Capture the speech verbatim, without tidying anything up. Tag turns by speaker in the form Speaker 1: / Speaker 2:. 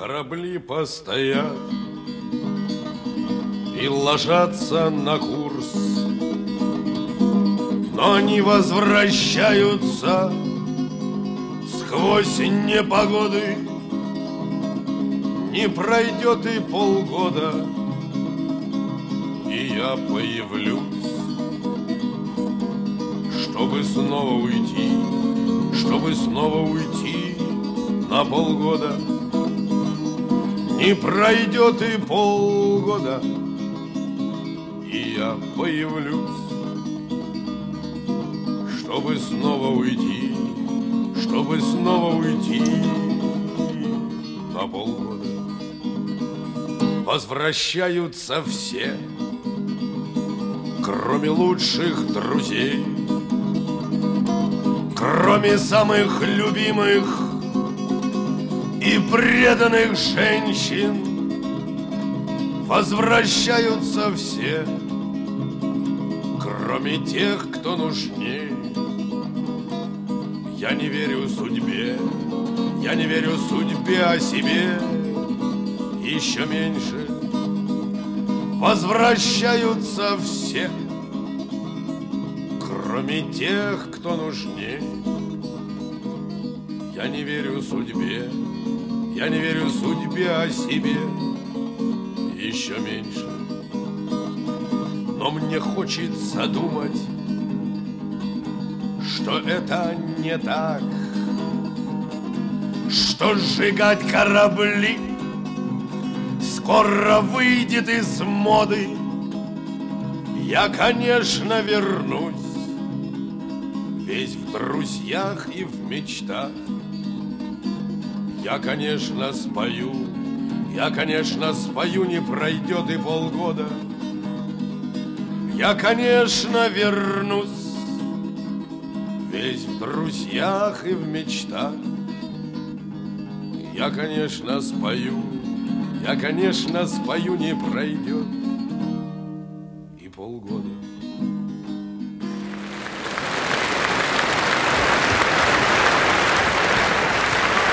Speaker 1: Корабли постоят и ложатся на курс, но не возвращаются сквозь непогоды. Не пройдет и полгода, и я появлюсь, чтобы снова уйти, чтобы снова уйти на полгода. Не пройдет и полгода, и я появлюсь, чтобы снова уйти, чтобы снова уйти на полгода. Возвращаются все, кроме лучших друзей, кроме самых любимых и преданных женщин. Возвращаются все, кроме тех, кто нужнее. Я не верю судьбе, я не верю судьбе, о себе еще меньше. Возвращаются все, кроме тех, кто нужнее. Я не верю судьбе, я не верю судьбе, о себе еще меньше. Но мне хочется думать, что это не так, что сжигать корабли скоро выйдет из моды. Я, конечно, вернусь, весь в друзьях и в мечтах. Я, конечно, спою, я, конечно, спою, не пройдет и полгода. Я, конечно, вернусь, весь в друзьях и в мечтах. Я, конечно, спою, я, конечно, спою, не пройдет и полгода.